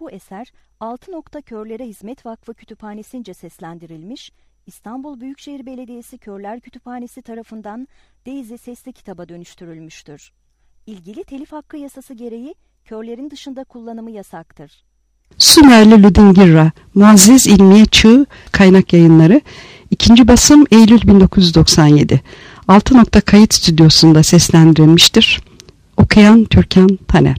Bu eser Altınok'ta Körlere Hizmet Vakfı Kütüphanesi'nce seslendirilmiş, İstanbul Büyükşehir Belediyesi Körler Kütüphanesi tarafından Daisy sesli kitaba dönüştürülmüştür. İlgili telif hakkı yasası gereği körlerin dışında kullanımı yasaktır. Sümerli Ludingirra, Muazzez İlmiye Çığ, Kaynak Yayınları, 2. basım Eylül 1997. Altınok'ta Kayıt Stüdyosu'nda seslendirilmiştir. Okuyan Türkan Taner.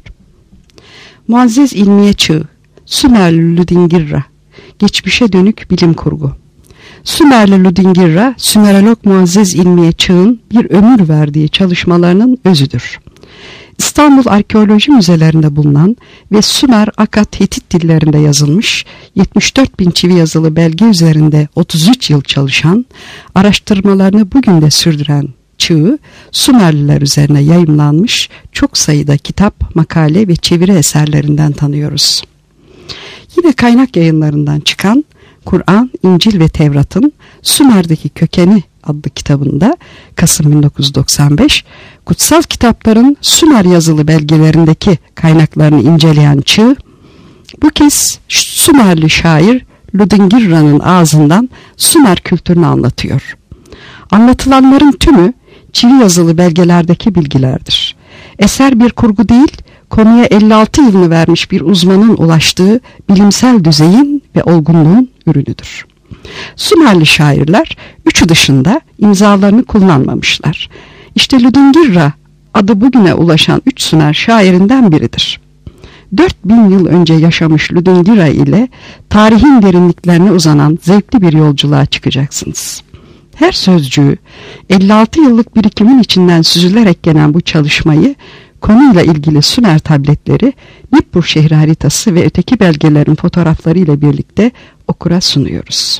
Muazzez İlmiye Çığ, Sümerli Ludingirra, Geçmişe Dönük Bilim Kurgu. Sümerli Ludingirra, Sümerolog Muazzez İlmiye Çığ'ın bir ömür verdiği çalışmalarının özüdür. İstanbul Arkeoloji Müzelerinde bulunan ve Sümer, Akat, Hitit dillerinde yazılmış 74 bin çivi yazılı belge üzerinde 33 yıl çalışan, araştırmalarını bugün de sürdüren Çığ'ı Sümerliler üzerine yayımlanmış çok sayıda kitap, makale ve çeviri eserlerinden tanıyoruz. Yine Kaynak Yayınlarından çıkan Kur'an, İncil ve Tevrat'ın Sümer'deki Kökeni adlı kitabında Kasım 1995, kutsal kitapların Sümer yazılı belgelerindeki kaynaklarını inceleyen Çığ, bu kez Sümerli şair Ludingirra'nın ağzından Sümer kültürünü anlatıyor. Anlatılanların tümü çivi yazılı belgelerdeki bilgilerdir. Eser bir kurgu değil, konuya 56 yılını vermiş bir uzmanın ulaştığı bilimsel düzeyin ve olgunluğun ürünüdür. Sümerli şairler üçü dışında imzalarını kullanmamışlar. İşte Ludingirra adı bugüne ulaşan 3 Sümer şairinden biridir. 4000 yıl önce yaşamış Ludingirra ile tarihin derinliklerine uzanan zevkli bir yolculuğa çıkacaksınız. Her sözcüğü 56 yıllık birikimin içinden süzülerek gelen bu çalışmayı konuyla ilgili Sümer tabletleri, Nippur şehri haritası ve öteki belgelerin fotoğrafları ile birlikte okura sunuyoruz.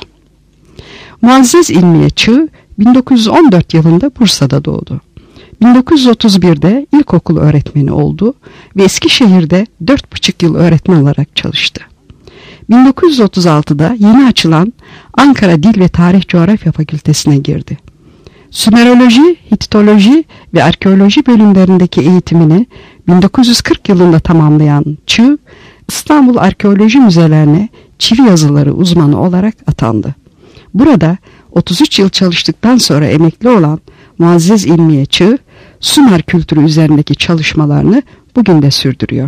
Muazzez İlmiye Çığ 1914 yılında Bursa'da doğdu. 1931'de ilkokul öğretmeni oldu ve Eskişehir'de 4,5 yıl öğretmen olarak çalıştı. 1936'da yeni açılan Ankara Dil ve Tarih Coğrafya Fakültesine girdi. Sümeroloji, Hititoloji ve Arkeoloji bölümlerindeki eğitimini 1940 yılında tamamlayan Çığ, İstanbul Arkeoloji Müzelerine çivi yazıları uzmanı olarak atandı. Burada 33 yıl çalıştıktan sonra emekli olan Muazzez İlmiye Çığ, Sümer kültürü üzerindeki çalışmalarını bugün de sürdürüyor.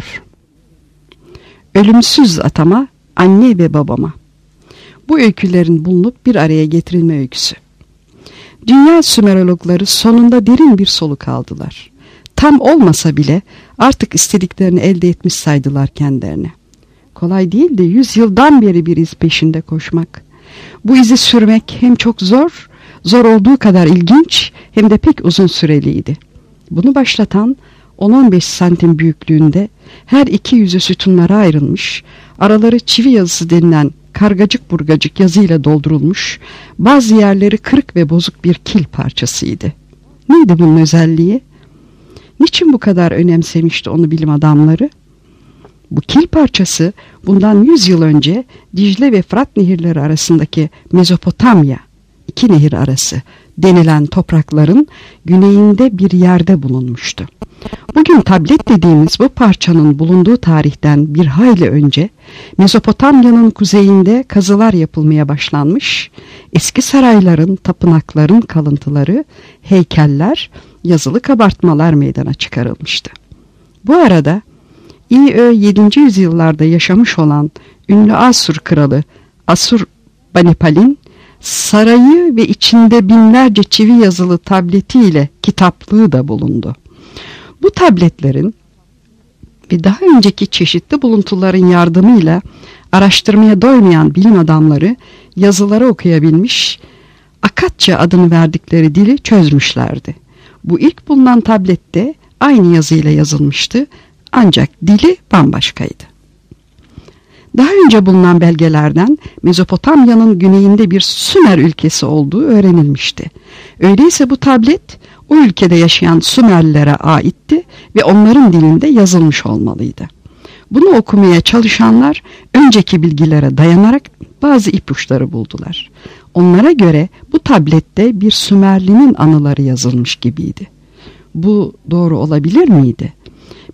Ölümsüz atama, anne ve babama. Bu öykülerin bulunup bir araya getirilme öyküsü. Dünya Sümerologları sonunda derin bir soluk aldılar. Tam olmasa bile artık istediklerini elde etmiş saydılar kendilerine. Kolay değil de 100 yıldan beri bir iz peşinde koşmak. Bu izi sürmek hem çok zor, zor olduğu kadar ilginç hem de pek uzun süreliydi. Bunu başlatan 10-15 santim büyüklüğünde her iki yüzü sütunlara ayrılmış, araları çivi yazısı denilen kargacık burgacık yazıyla doldurulmuş, bazı yerleri kırık ve bozuk bir kil parçasıydı. Neydi bunun özelliği? Niçin bu kadar önemsemişti onu bilim adamları? Bu kil parçası bundan 100 yıl önce Dicle ve Fırat nehirleri arasındaki Mezopotamya, iki nehir arası denilen toprakların güneyinde bir yerde bulunmuştu. Bugün tablet dediğimiz bu parçanın bulunduğu tarihten bir hayli önce Mezopotamya'nın kuzeyinde kazılar yapılmaya başlanmış, eski sarayların, tapınakların kalıntıları, heykeller, yazılı kabartmalar meydana çıkarılmıştı. Bu arada İ.Ö. 7. yüzyıllarda yaşamış olan ünlü Asur kralı Assurbanipal'in sarayı ve içinde binlerce çivi yazılı tabletiyle kitaplığı da bulundu. Bu tabletlerin ve daha önceki çeşitli buluntuların yardımıyla araştırmaya doymayan bilim adamları yazıları okuyabilmiş, Akatça adını verdikleri dili çözmüşlerdi. Bu ilk bulunan tablette aynı yazıyla yazılmıştı, ancak dili bambaşkaydı. Daha önce bulunan belgelerden Mezopotamya'nın güneyinde bir Sümer ülkesi olduğu öğrenilmişti. Öyleyse bu tablet o ülkede yaşayan Sümerlilere aitti ve onların dilinde yazılmış olmalıydı. Bunu okumaya çalışanlar önceki bilgilere dayanarak bazı ipuçları buldular. Onlara göre bu tablette bir Sümerlinin anıları yazılmış gibiydi. Bu doğru olabilir miydi?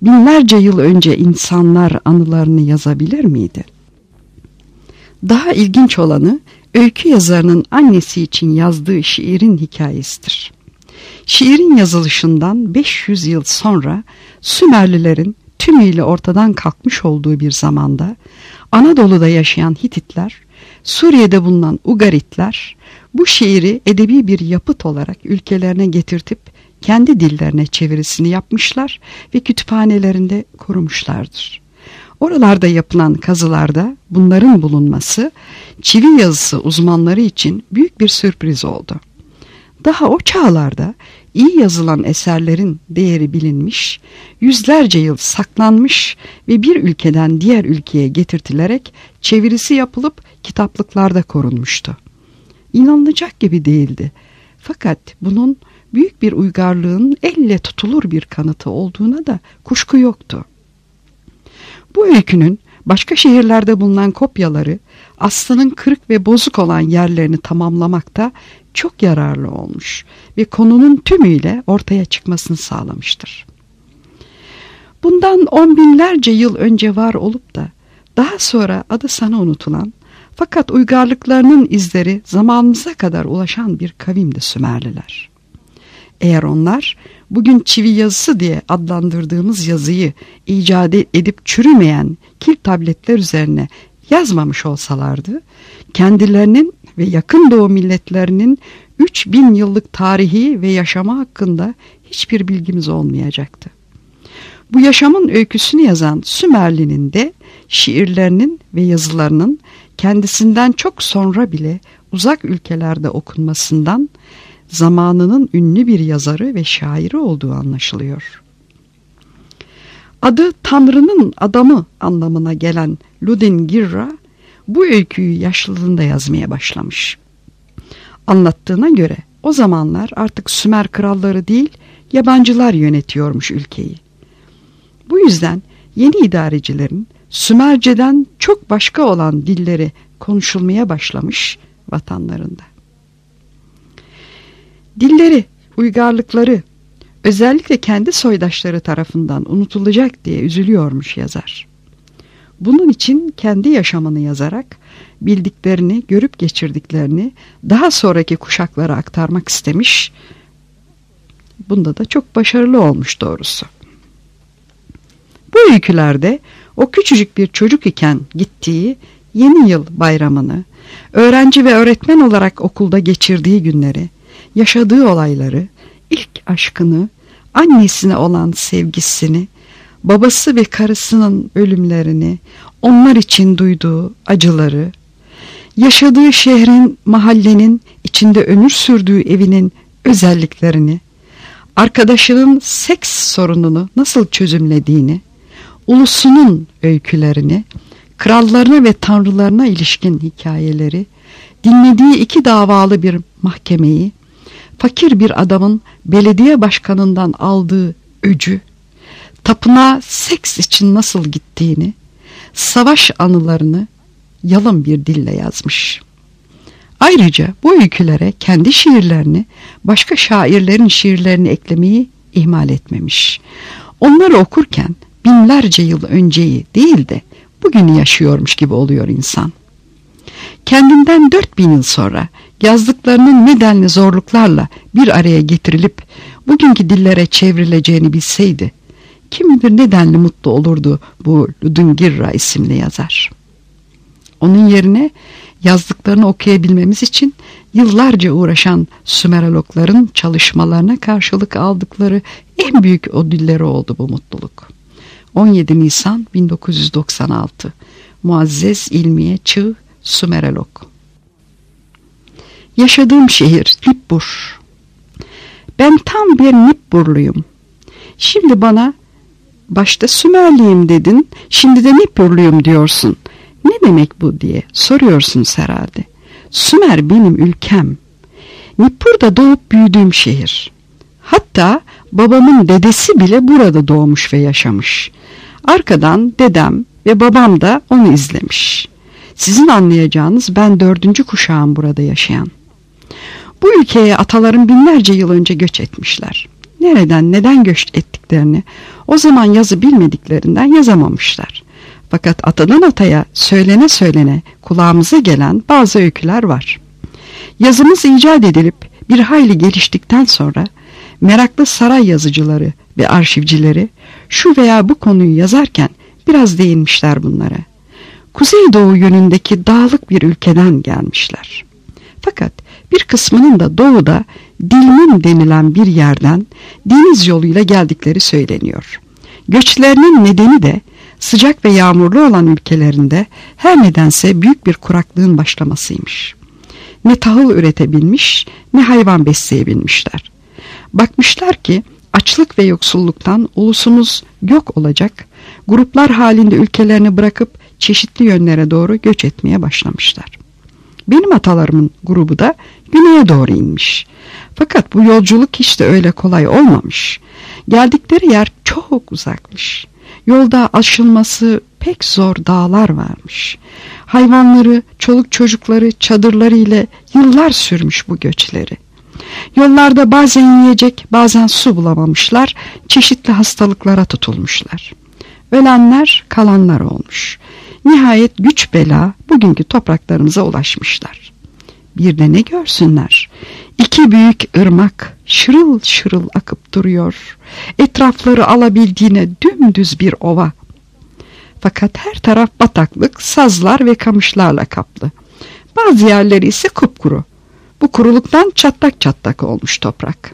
binlerce yıl önce insanlar anılarını yazabilir miydi? Daha ilginç olanı öykü yazarının annesi için yazdığı şiirin hikayesidir. Şiirin yazılışından 500 yıl sonra Sümerlilerin tümüyle ortadan kalkmış olduğu bir zamanda Anadolu'da yaşayan Hititler, Suriye'de bulunan Ugaritler bu şiiri edebi bir yapıt olarak ülkelerine getirtip kendi dillerine çevirisini yapmışlar ve kütüphanelerinde korumuşlardır. Oralarda yapılan kazılarda bunların bulunması çivi yazısı uzmanları için büyük bir sürpriz oldu. Daha o çağlarda iyi yazılan eserlerin değeri bilinmiş, yüzlerce yıl saklanmış ve bir ülkeden diğer ülkeye getirtilerek çevirisi yapılıp kitaplıklarda korunmuştu. İnanılacak gibi değildi. Fakat bunun büyük bir uygarlığın elle tutulur bir kanıtı olduğuna da kuşku yoktu. Bu öykünün başka şehirlerde bulunan kopyaları aslının kırık ve bozuk olan yerlerini tamamlamakta çok yararlı olmuş ve konunun tümüyle ortaya çıkmasını sağlamıştır. Bundan 10 binlerce yıl önce var olup da daha sonra adı sana unutulan fakat uygarlıklarının izleri zamanımıza kadar ulaşan bir kavimdi Sümerliler. Eğer onlar bugün çivi yazısı diye adlandırdığımız yazıyı icat edip çürümeyen kil tabletler üzerine yazmamış olsalardı, kendilerinin ve yakın doğu milletlerinin 3000 yıllık tarihi ve yaşamı hakkında hiçbir bilgimiz olmayacaktı. Bu yaşamın öyküsünü yazan Sümerli'nin de şiirlerinin ve yazılarının kendisinden çok sonra bile uzak ülkelerde okunmasından zamanının ünlü bir yazarı ve şairi olduğu anlaşılıyor. Adı Tanrı'nın adamı anlamına gelen Ludin Girra bu öyküyü yaşlılığında yazmaya başlamış. Anlattığına göre o zamanlar artık Sümer kralları değil yabancılar yönetiyormuş ülkeyi. Bu yüzden yeni idarecilerin Sümerceden çok başka olan dilleri konuşulmaya başlamış vatanlarında. Dilleri, uygarlıkları, özellikle kendi soydaşları tarafından unutulacak diye üzülüyormuş yazar. Bunun için kendi yaşamını yazarak bildiklerini, görüp geçirdiklerini daha sonraki kuşaklara aktarmak istemiş. Bunda da çok başarılı olmuş doğrusu. Bu öykülerde o küçücük bir çocuk iken gittiği yeni yıl bayramını, öğrenci ve öğretmen olarak okulda geçirdiği günleri, yaşadığı olayları, ilk aşkını, annesine olan sevgisini, babası ve karısının ölümlerini, onlar için duyduğu acıları, yaşadığı şehrin, mahallenin, içinde ömür sürdüğü evinin özelliklerini, arkadaşının seks sorununu nasıl çözümlediğini, ulusunun öykülerini, krallarına ve tanrılarına ilişkin hikayeleri, dinlediği 2 davalı bir mahkemeyi, fakir bir adamın belediye başkanından aldığı öcü, tapınağa seks için nasıl gittiğini, savaş anılarını yalın bir dille yazmış. Ayrıca bu öykülere kendi şiirlerini, başka şairlerin şiirlerini eklemeyi ihmal etmemiş. Onları okurken binlerce yıl önceyi değil de bugünü yaşıyormuş gibi oluyor insan. Kendinden 4000 yıl sonra yazdıklarının nedenli zorluklarla bir araya getirilip bugünkü dillere çevrileceğini bilseydi, kim bilir nedenli mutlu olurdu bu Ludin Girra isimli yazar. Onun yerine yazdıklarını okuyabilmemiz için yıllarca uğraşan Sümerologların çalışmalarına karşılık aldıkları en büyük ödülleri oldu bu mutluluk. 17 Nisan 1996 Muazzez İlmiye Çığ, Sümerolog. Yaşadığım şehir Nippur. Ben tam bir Nippurluyum. Şimdi bana başta Sümerliyim dedin, şimdi de Nippurluyum diyorsun. Ne demek bu diye soruyorsunuz herhalde. Sümer benim ülkem. Nippur da doğup büyüdüğüm şehir. Hatta babamın dedesi bile burada doğmuş ve yaşamış. Arkadan dedem ve babam da onu izlemiş. Sizin anlayacağınız ben 4. kuşağım burada yaşayan. Bu ülkeye atalarım binlerce yıl önce göç etmişler. nereden, neden göç ettiklerini o zaman yazı bilmediklerinden yazamamışlar. Fakat atadan ataya söylene söylene kulağımıza gelen bazı öyküler var. Yazımız icat edilip bir hayli geliştikten sonra meraklı saray yazıcıları ve arşivcileri şu veya bu konuyu yazarken biraz değinmişler bunlara. Kuzeydoğu yönündeki dağlık bir ülkeden gelmişler. Fakat bir kısmının da doğuda Dilmun denilen bir yerden deniz yoluyla geldikleri söyleniyor. Göçlerinin nedeni de sıcak ve yağmurlu olan ülkelerinde her nedense büyük bir kuraklığın başlamasıymış. Ne tahıl üretebilmiş ne hayvan besleyebilmişler. Bakmışlar ki açlık ve yoksulluktan ulusumuz yok olacak, gruplar halinde ülkelerini bırakıp çeşitli yönlere doğru göç etmeye başlamışlar. Benim atalarımın grubu da güneye doğru inmiş. Fakat bu yolculuk hiç de öyle kolay olmamış. Geldikleri yer çok uzakmış. Yolda aşılması pek zor dağlar varmış. Hayvanları, çoluk çocukları, çadırları ile yıllar sürmüş bu göçleri. Yollarda bazen yiyecek, bazen su bulamamışlar, çeşitli hastalıklara tutulmuşlar. Ölenler, kalanlar olmuş. Nihayet güç bela bugünkü topraklarımıza ulaşmışlar. Bir de ne görsünler? İki büyük ırmak şırıl şırıl akıp duruyor. Etrafları alabildiğine dümdüz bir ova. Fakat her taraf bataklık, sazlar ve kamışlarla kaplı. Bazı yerleri ise kupkuru. Bu kuruluktan çatlak çatlak olmuş toprak.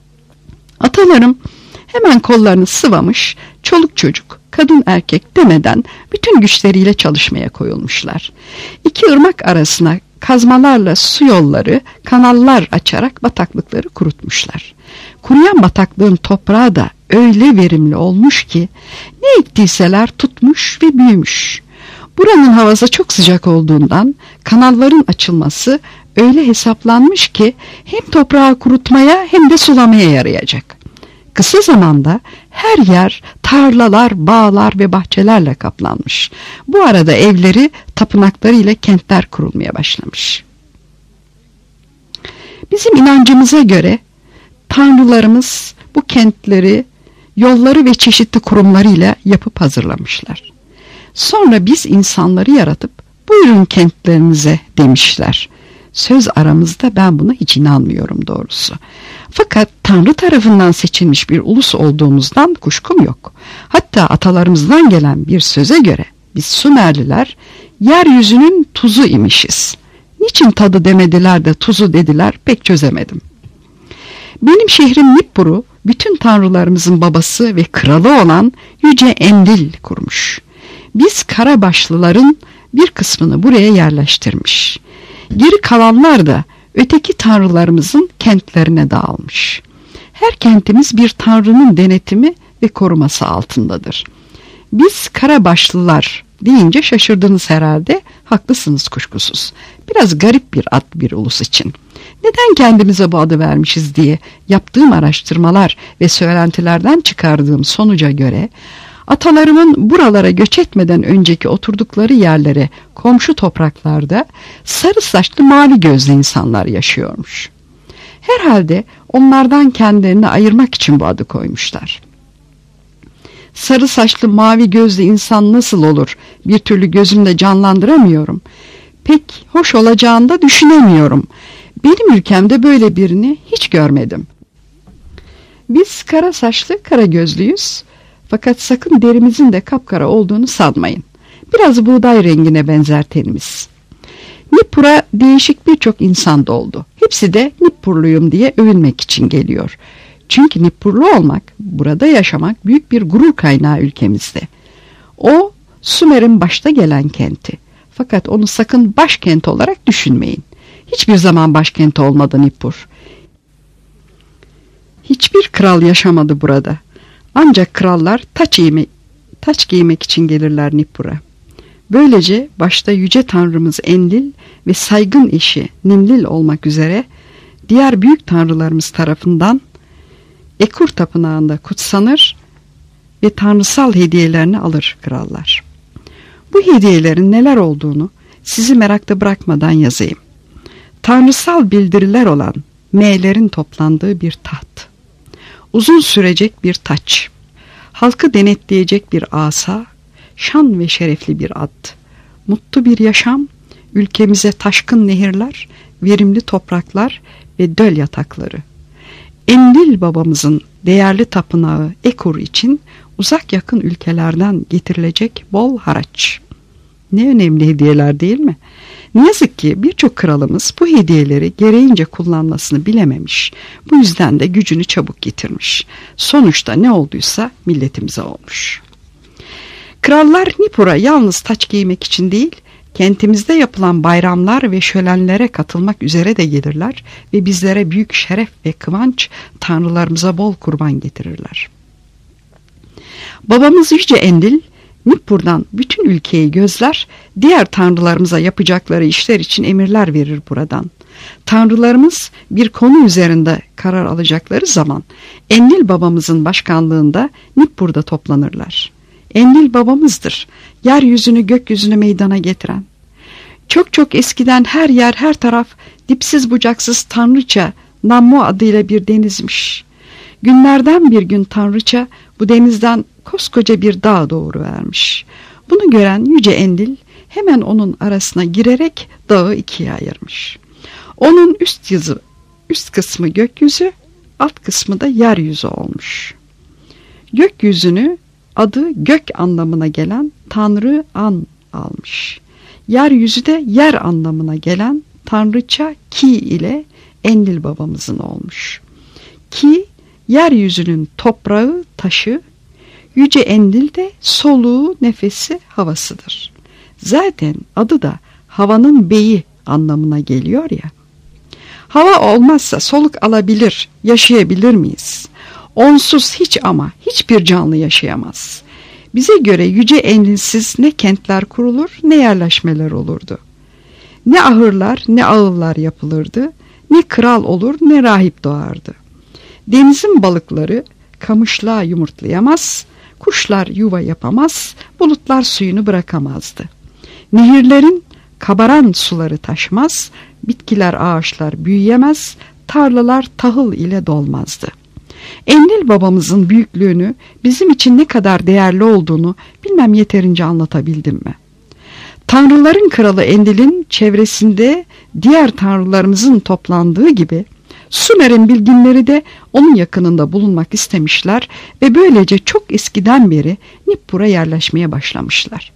Atalarım hemen kollarını sıvamış, çoluk çocuk, kadın erkek demeden bütün güçleriyle çalışmaya koyulmuşlar. İki ırmak arasına kazmalarla su yolları, kanallar açarak bataklıkları kurutmuşlar. Kuruyan bataklığın toprağı da öyle verimli olmuş ki ne ektiyseler tutmuş ve büyümüş. Buranın havası çok sıcak olduğundan kanalların açılması öyle hesaplanmış ki hem toprağı kurutmaya hem de sulamaya yarayacak. Kısa zamanda her yer tarlalar, bağlar ve bahçelerle kaplanmış. Bu arada evleri, tapınakları ile kentler kurulmaya başlamış. Bizim inancımıza göre tanrılarımız bu kentleri, yolları ve çeşitli kurumlarıyla yapıp hazırlamışlar. Sonra biz insanları yaratıp buyurun kentlerinize demişler. Söz aramızda ben buna hiç inanmıyorum doğrusu. Fakat Tanrı tarafından seçilmiş bir ulus olduğumuzdan kuşkum yok. Hatta atalarımızdan gelen bir söze göre biz Sümerliler yeryüzünün tuzu imişiz. Niçin tadı demediler de tuzu dediler pek çözemedim. Benim şehrim Nippur'u bütün tanrılarımızın babası ve kralı olan Yüce Enlil kurmuş. Biz Karabaşlıların bir kısmını buraya yerleştirmiş. Geri kalanlar da öteki tanrılarımızın kentlerine dağılmış. Her kentimiz bir tanrının denetimi ve koruması altındadır. Biz Karabaşlılar deyince şaşırdınız herhalde, haklısınız kuşkusuz. Biraz garip bir ad bir ulus için. Neden kendimize bu adı vermişiz diye yaptığım araştırmalar ve söylentilerden çıkardığım sonuca göre atalarımın buralara göç etmeden önceki oturdukları yerlere komşu topraklarda sarı saçlı mavi gözlü insanlar yaşıyormuş. Herhalde onlardan kendilerini ayırmak için bu adı koymuşlar. Sarı saçlı mavi gözlü insan nasıl olur bir türlü gözümde canlandıramıyorum. Pek hoş olacağını da düşünemiyorum. Benim ülkemde böyle birini hiç görmedim. Biz kara saçlı kara gözlüyüz. Fakat sakın derimizin de kapkara olduğunu sanmayın. Biraz buğday rengine benzer tenimiz. Nippur'a değişik birçok insan doldu. Hepsi de Nippurluyum diye övünmek için geliyor. Çünkü Nippurlu olmak, burada yaşamak büyük bir gurur kaynağı ülkemizde. O, Sümer'in başta gelen kenti. Fakat onu sakın başkent olarak düşünmeyin. Hiçbir zaman başkenti olmadı Nippur. Hiçbir kral yaşamadı burada. Ancak krallar taç giymek için gelirler Nippur'a. Böylece başta yüce tanrımız Enlil ve saygın eşi Ninlil olmak üzere diğer büyük tanrılarımız tarafından Ekur tapınağında kutsanır ve tanrısal hediyelerini alır krallar. Bu hediyelerin neler olduğunu sizi merakta bırakmadan yazayım. Tanrısal bildiriler olan M'lerin toplandığı bir taht. uzun sürecek bir taç, halkı denetleyecek bir asa, şan ve şerefli bir ad, mutlu bir yaşam, ülkemize taşkın nehirler, verimli topraklar ve döl yatakları. Endil babamızın değerli tapınağı Ekur için uzak yakın ülkelerden getirilecek bol haraç. Ne önemli hediyeler değil mi? Ne yazık ki birçok kralımız bu hediyeleri gereğince kullanmasını bilememiş. Bu yüzden de gücünü çabuk yitirmiş. Sonuçta ne olduysa milletimize olmuş. Krallar Nippur'a yalnız taç giymek için değil, kentimizde yapılan bayramlar ve şölenlere katılmak üzere de gelirler ve bizlere büyük şeref ve kıvanç, tanrılarımıza bol kurban getirirler. Babamız Yüce Endil, Nippur'dan bütün ülkeyi gözler, diğer tanrılarımıza yapacakları işler için emirler verir buradan. Tanrılarımız bir konu üzerinde karar alacakları zaman Endil babamızın başkanlığında Nippur'da toplanırlar. Endil babamızdır, yeryüzünü gökyüzünü meydana getiren. Çok çok eskiden her yer her taraf dipsiz bucaksız tanrıça Nammo adıyla bir denizmiş. Günlerden bir gün tanrıça bu denizden koskoca bir dağ doğuruvermiş. Bunu gören Yüce Endil hemen onun arasına girerek dağı ikiye ayırmış. Onun üst kısmı gökyüzü, alt kısmı da yeryüzü olmuş. Gökyüzünü adı gök anlamına gelen Tanrı An almış. Yeryüzü de yer anlamına gelen tanrıça Ki ile Endil babamızın olmuş. Ki yeryüzünün toprağı, taşı, Yüce Endil de soluğu, nefesi, havasıdır. Zaten adı da havanın beyi anlamına geliyor ya. Hava olmazsa soluk alabilir, yaşayabilir miyiz? Onsuz hiç ama hiçbir canlı yaşayamaz. Bize göre Yüce Endilsiz ne kentler kurulur ne yerleşmeler olurdu. Ne ahırlar ne ağıllar yapılırdı, ne kral olur ne rahip doğardı. Denizin balıkları kamışlığa yumurtlayamaz, kuşlar yuva yapamaz, bulutlar suyunu bırakamazdı. Nehirlerin kabaran suları taşmaz, bitkiler ağaçlar büyüyemez, tarlalar tahıl ile dolmazdı. Endil babamızın büyüklüğünü, bizim için ne kadar değerli olduğunu bilmem yeterince anlatabildim mi? Tanrıların kralı Endil'in çevresinde diğer tanrılarımızın toplandığı gibi Sümer'in bilginleri de onun yakınında bulunmak istemişler ve böylece çok eskiden beri Nippur'a yerleşmeye başlamışlar.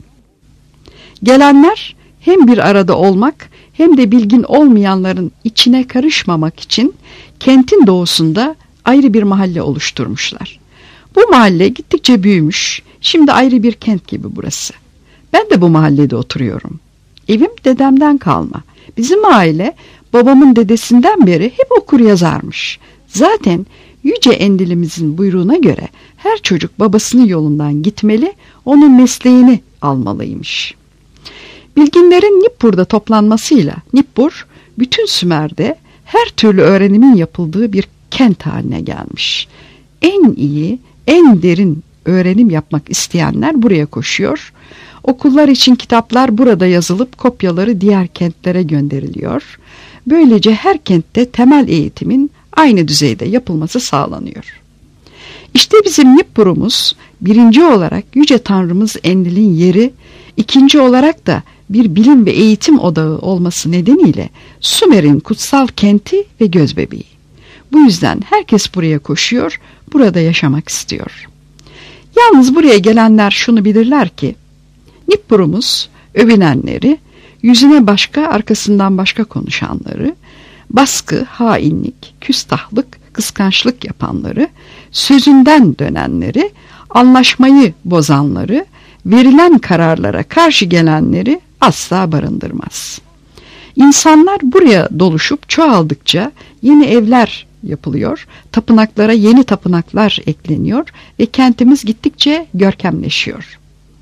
Gelenler hem bir arada olmak hem de bilgin olmayanların içine karışmamak için kentin doğusunda ayrı bir mahalle oluşturmuşlar. Bu mahalle gittikçe büyümüş, şimdi ayrı bir kent gibi burası. Ben de bu mahallede oturuyorum. Evim dedemden kalma. Bizim aile babamın dedesinden beri hep okur yazarmış. Zaten Yüce Endil'imizin buyruğuna göre her çocuk babasının yolundan gitmeli, onun mesleğini almalıymış. Bilginlerin Nippur'da toplanmasıyla Nippur, bütün Sümer'de her türlü öğrenimin yapıldığı bir kent haline gelmiş. En iyi, en derin öğrenim yapmak isteyenler buraya koşuyor. Okullar için kitaplar burada yazılıp kopyaları diğer kentlere gönderiliyor. Böylece her kentte temel eğitimin aynı düzeyde yapılması sağlanıyor. İşte bizim Nippur'umuz birinci olarak Yüce Tanrımız Endil'in yeri, ikinci olarak da bir bilim ve eğitim odağı olması nedeniyle Sümer'in kutsal kenti ve gözbebeği. Bu yüzden herkes buraya koşuyor, burada yaşamak istiyor. Yalnız buraya gelenler şunu bilirler ki, Nippur'umuz övünenleri, yüzüne başka arkasından başka konuşanları, baskı, hainlik, küstahlık, kıskançlık yapanları, sözünden dönenleri, anlaşmayı bozanları, verilen kararlara karşı gelenleri asla barındırmaz. İnsanlar buraya doluşup çoğaldıkça yeni evler yapılıyor, tapınaklara yeni tapınaklar ekleniyor ve kentimiz gittikçe görkemleşiyor.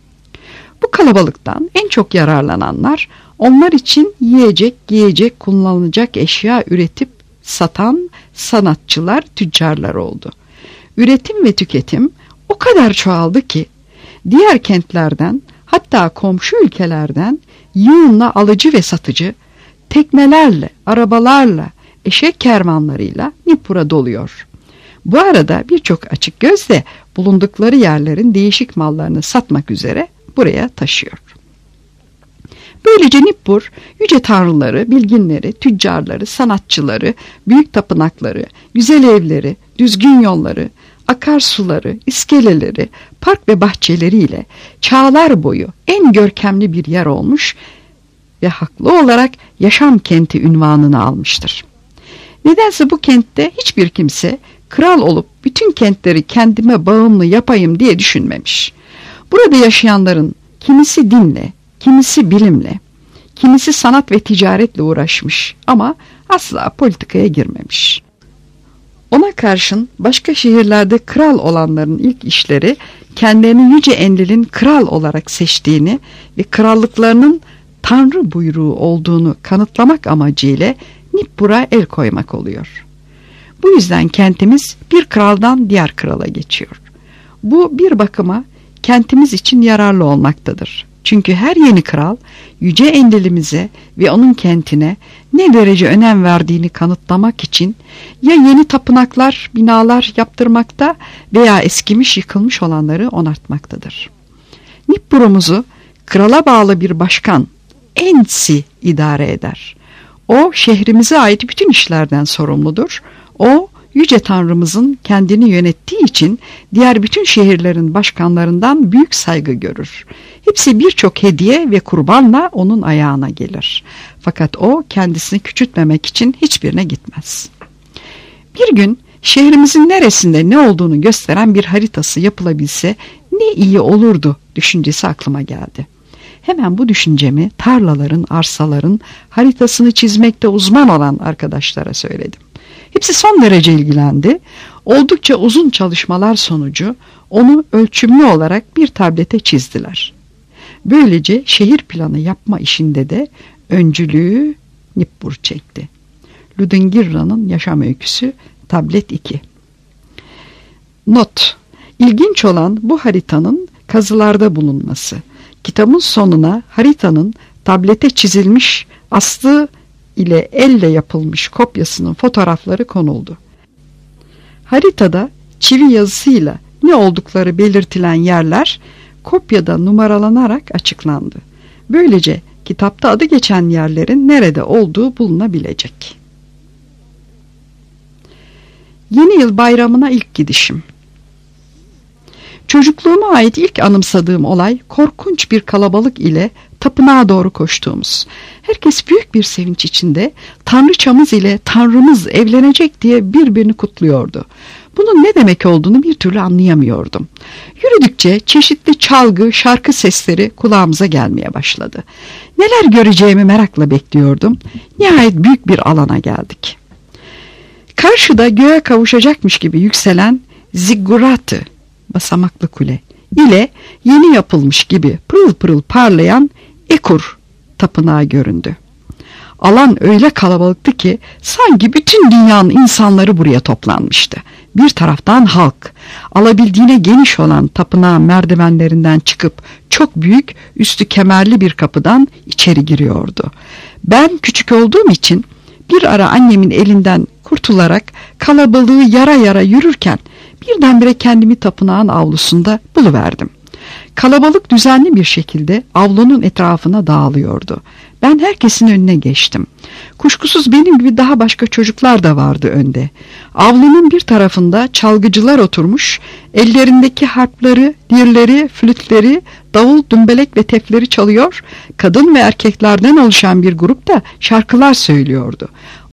Bu kalabalıktan en çok yararlananlar onlar için yiyecek, giyecek, kullanılacak eşya üretip satan sanatçılar, tüccarlar oldu. Üretim ve tüketim o kadar çoğaldı ki diğer kentlerden, hatta komşu ülkelerden yığınla alıcı ve satıcı teknelerle, arabalarla, eşek kervanlarıyla Nippur'a doluyor. Bu arada birçok açık göz de bulundukları yerlerin değişik mallarını satmak üzere buraya taşıyor. Böylece Nippur, yüce tanrıları, bilginleri, tüccarları, sanatçıları, büyük tapınakları, güzel evleri, düzgün yolları, akarsuları, iskeleleri, park ve bahçeleriyle çağlar boyu en görkemli bir yer olmuş ve haklı olarak yaşam kenti unvanını almıştır. Nedense bu kentte hiçbir kimse kral olup bütün kentleri kendime bağımlı yapayım diye düşünmemiş. Burada yaşayanların kimisi dinle, kimisi bilimle, kimisi sanat ve ticaretle uğraşmış ama asla politikaya girmemiş. Ona karşın başka şehirlerde kral olanların ilk işleri kendilerini Yüce Enlil'in kral olarak seçtiğini ve krallıklarının tanrı buyruğu olduğunu kanıtlamak amacıyla Nippur'a el koymak oluyor. Bu yüzden kentimiz bir kraldan diğer krala geçiyor. Bu bir bakıma kentimiz için yararlı olmaktadır. Çünkü her yeni kral Yüce Enlil'imize ve onun kentine ne derece önem verdiğini kanıtlamak için ya yeni tapınaklar, binalar yaptırmakta veya eskimiş yıkılmış olanları onartmaktadır. Nippur'umuzu krala bağlı bir başkan Ensi idare eder. O şehrimize ait bütün işlerden sorumludur. O Yüce Tanrımızın kendini yönettiği için diğer bütün şehirlerin başkanlarından büyük saygı görür. Hepsi birçok hediye ve kurbanla onun ayağına gelir. Fakat o kendisini küçültmemek için hiçbirine gitmez. Bir gün şehrimizin neresinde ne olduğunu gösteren bir haritası yapılabilse ne iyi olurdu düşüncesi aklıma geldi. Hemen bu düşüncemi tarlaların, arsaların haritasını çizmekte uzman olan arkadaşlara söyledim. Hepsi son derece ilgilendi. Oldukça uzun çalışmalar sonucu onu ölçümlü olarak bir tablete çizdiler. Böylece şehir planı yapma işinde de öncülüğü Nippur çekti. Ludingirra'nın yaşam öyküsü tablet 2. Not: İlginç olan bu haritanın kazılarda bulunması. Kitabın sonuna haritanın tablete çizilmiş aslı ile elle yapılmış kopyasının fotoğrafları konuldu. Haritada çivi yazısıyla ne oldukları belirtilen yerler kopyada numaralanarak açıklandı. Böylece kitapta adı geçen yerlerin nerede olduğu bulunabilecek. Yeni yıl bayramına ilk gidişim. Çocukluğuma ait ilk anımsadığım olay korkunç bir kalabalık ile tapınağa doğru koştuğumuz. Herkes büyük bir sevinç içinde tanrıçamız ile tanrımız evlenecek diye birbirini kutluyordu. Bunun ne demek olduğunu bir türlü anlayamıyordum. Yürüdükçe çeşitli çalgı, şarkı sesleri kulağımıza gelmeye başladı. Neler göreceğimi merakla bekliyordum. Nihayet büyük bir alana geldik. Karşıda göğe kavuşacakmış gibi yükselen zigguratı, basamaklı kule ile yeni yapılmış gibi pırıl pırıl parlayan Ekur tapınağı göründü. Alan öyle kalabalıktı ki sanki bütün dünyanın insanları buraya toplanmıştı. Bir taraftan halk, alabildiğine geniş olan tapınağın merdivenlerinden çıkıp çok büyük, üstü kemerli bir kapıdan içeri giriyordu. Ben küçük olduğum için bir ara annemin elinden kurtularak kalabalığı yara yara yürürken birdenbire kendimi tapınağın avlusunda buluverdim. Kalabalık düzenli bir şekilde avlunun etrafına dağılıyordu. Ben herkesin önüne geçtim. Kuşkusuz benim gibi daha başka çocuklar da vardı önde. Avlunun bir tarafında çalgıcılar oturmuş, ellerindeki harpları, lirleri, flütleri, davul, dümbelek ve tefleri çalıyor, kadın ve erkeklerden oluşan bir grup da şarkılar söylüyordu.